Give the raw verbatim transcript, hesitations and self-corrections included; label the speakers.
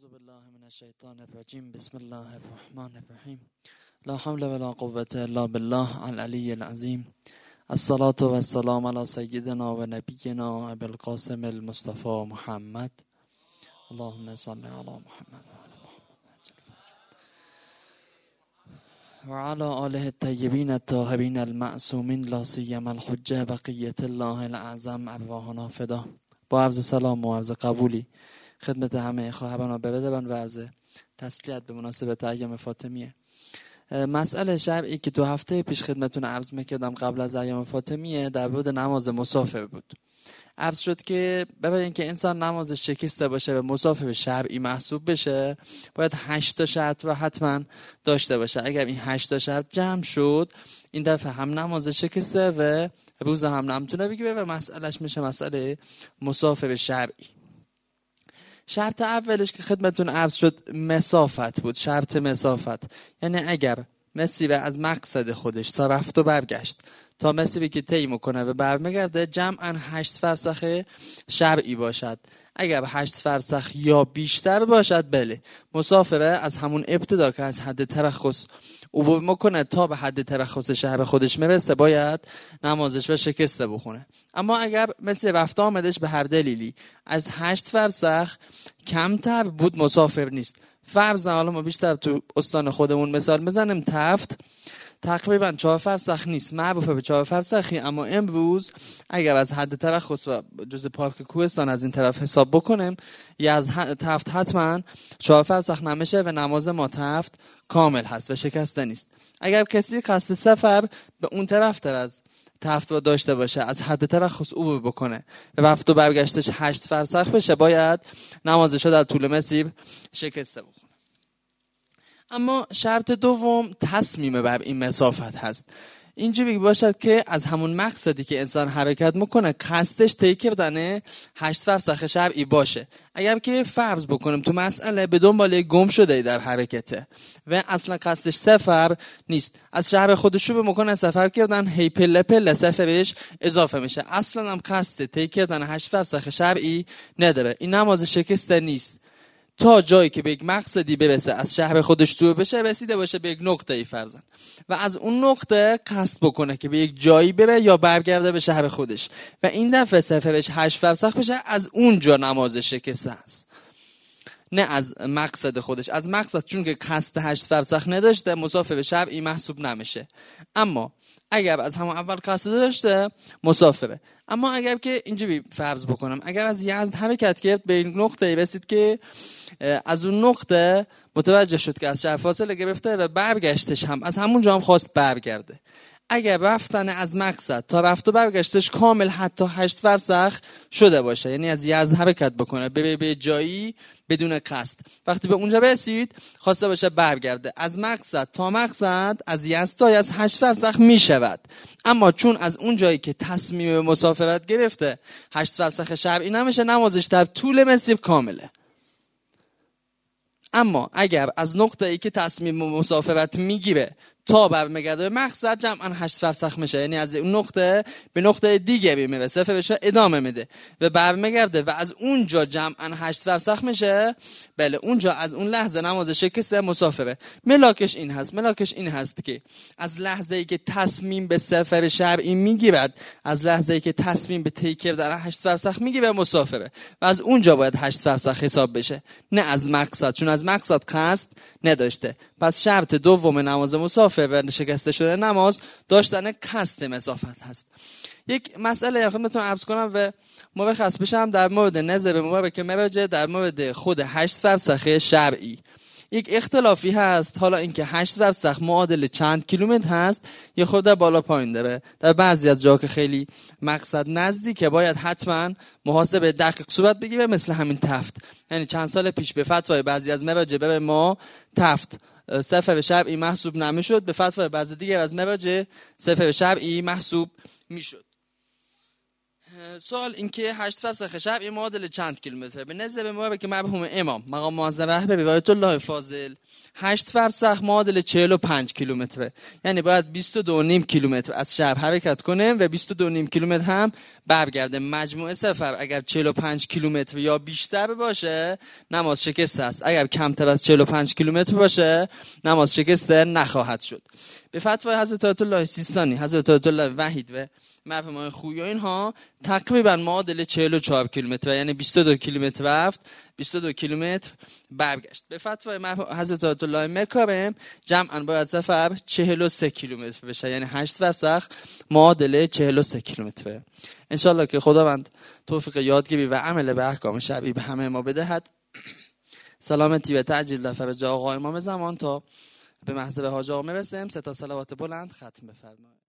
Speaker 1: اعوذ بالله من الشیطان الرجیم. بسم الله الرحمن الرحیم. لا حول ولا قوة الا بالله العلی العظیم. الصلاة و السلام علی سیدنا و نبینا ابی القاسم المصطفى محمد. اللهم صل علی محمد و علی آله الطیبین الطاهرین المعصومین لا سیما الحجة بقیة الله الاعظم ارواحنا فدا. با عرض سلام و عرض قبولی خدمت همه خواهران و برادران و عرض تسلیت به مناسبت ایام فاطمیه. مسئله شرعی که دو هفته پیش خدمتون عرض میکردم قبل از ایام فاطمیه در مورد نماز مسافر بود. عرض شد که ببینید که انسان نمازش شکسته باشه و مسافر شرعی محسوب بشه باید هشت تا شرط و حتما داشته باشه. اگر این هشت تا شرط جمع شد این دفعه هم نماز شکسته و روز هم نمیتونه بگیره و مسئلهش میشه مسئله مسافر شرعی. شرط اولش که خدمتون عرض شد مسافت بود. شرط مسافت یعنی اگر مسیر از مقصد خودش تا رفت و برگشت تا مسیری که طی میکنه و برمیگرده جمعاً هشت فرسخ شرعی باشد. اگر هشت فرسخ یا بیشتر باشد بله مسافره از همون ابتدا که از حد ترخص عبور میکنه تا به حد ترخص شهر خودش میرسه باید نمازش و شکسته بخونه. اما اگر مثل رفت آمدش به هر دلیلی از هشت فرسخ کمتر بود مسافر نیست. فرض حالا ما بیشتر تو استان خودمون مثال بزنیم تفت تقریبا چهار فرسخ نیست، معروفه به چهار فرسخی، اما امروز اگر از حد ترخص و جز پارک کوهستان از این طرف حساب بکنیم یا از تفت حتما چهار فرسخ نمیشه و نماز ما تفت کامل هست و شکسته نیست. اگر کسی قصد سفر به اون طرف تر از تفت رو داشته باشه از حد ترخص عبور بکنه و رفت و برگشتش هشت فرسخ بشه باید نمازش رو در طول مسیر شکسته بکنه. اما شرط دوم تصمیم بر این مسافت هست. اینجوری باشد که از همون مقصدی که انسان حرکت میکنه قصدش طی کردن هشت فرسخ شرعی باشه. اگر که فرض بکنیم تو مسئله به دنبال گم شده در حرکته و اصلا قصدش سفر نیست، از شهر خودش رو میکنه سفر کردن هی پله پله سفرش اضافه میشه، اصلا هم قصد طی کردن هشت فرسخ شرعی نداره، این نماز شکسته نیست. تا جایی که به یک مقصدی برسه از شهر خودش دور بشه رسیده باشه به یک نقطه‌ای فرضاً و از اون نقطه قصد بکنه که به یک جایی بره یا برگرده به شهر خودش و این دفعه سفرش هشت فرسخ بشه، از اونجا نماز شکسته است، نه از مقصد خودش. از مقصد چون که قصد هشت فرسخ نداشته مسافر شرعی محسوب نمیشه، اما اگر از همون اول قصد داشته مسافره. اما اگر که اینجوری فرض بکنم اگر از یزد حرکت کرد به این نقطه رسید که از اون نقطه متوجه شد که از شهر فاصله گرفته و برگشتش هم از همون جا هم خواست برگرده، اگر رفتن از مقصد تا رفت و برگشتش کامل حتی هشت فرسخ شده باشه یعنی از یزد حرکت بکنه به به جایی بدون قصد، وقتی به اونجا رسید خواسته باشه برگرده از مقصد تا مقصد از یزد تا از هشت فرسخ می شود. اما چون از اون جایی که تصمیم مسافرت گرفته هشت فرسخ شرعی نمیشه نمازش در طول مسیر کامله. اما اگر از نقطه ای که تصمیم مسافرت میگیره تا برمیگرده به مقصد جمعاً هشت فرسخ میشه، یعنی از اون نقطه به نقطه دیگه میره سفرش ادامه میده و برمیگرده و از اونجا جمعاً هشت فرسخ میشه، بله اونجا از اون لحظه نماز شکسته مسافره. ملاکش این هست ملاکش این هست که از لحظه ای که تصمیم به سفر شرعی میگیرد از لحظه ای که تصمیم به طی کردن هشت فرسخ میگیره مسافره و از اونجا باید هشت فرسخ حساب بشه، نه از مقصد، چون از مقصد قصد نداشته. پس شرط دوم نماز مسافر و شکسته شده نماز داشتن قصد مسافت هست. یک مسئله خدمتتون عرض کنم و مرخص بشم در مورد نظر مبارک مراجع در مورد خود هشت فرسخ شرعی. یک اختلافی هست، حالا اینکه هشت فرسخ معادل چند کیلومتر هست یه خورده بالا پایین داره. در بعضی از جاها که خیلی مقصد نزدیکه باید حتما محاسبه دقیق صورت بگیره، مثل همین تفت. یعنی چند سال پیش به فتوای بعضی از مراجع به ما تفت سفر شرعی محسوب نمیشد، به فتوای بعضی دیگر از مراجع سفر شرعی محسوب میشد. سوال این که هشت فرسخ شرعی معادل چند کیلومتر؟ به نظر مبارک مرحوم امام مقام معظم رهبری رایت الله فاضل هشت فرسخ معادل چهل و پنج کیلومتره، یعنی باید بیست و دو و نیم کیلومتر از شهر حرکت کنه و بیست و دو و نیم کیلومتر هم برگرده. مجموع سفر اگر چهل و پنج کیلومتر یا بیشتر باشه نماز شکسته است، اگر کمتر از چهل و پنج کیلومتر باشه نماز شکسته نخواهد شد. به فتوای حضرت آیت الله سیستانی، حضرت آیت الله وحید و مرحوم خویی اینها تقریبا معادل چهل و چهار کیلومتر، یعنی بیست و دو کیلومتر رفت بیست و دو کیلومتر برگشت. به فتوای حضرت آیت الله مکارم جمعاً باید سفر چهل و سه کیلومتر بشه، یعنی هشت فرسخ معادل چهل و سه کیلومتر. انشالله که خداوند توفیق یادگیری و عمل به احکام شرعی به همه ما بدهد. سلامتی و تعجیل در فرج آقا امام زمان تا به محضر حاج آقا میرسیم. سه تا صلوات بلند ختم بفرمایید.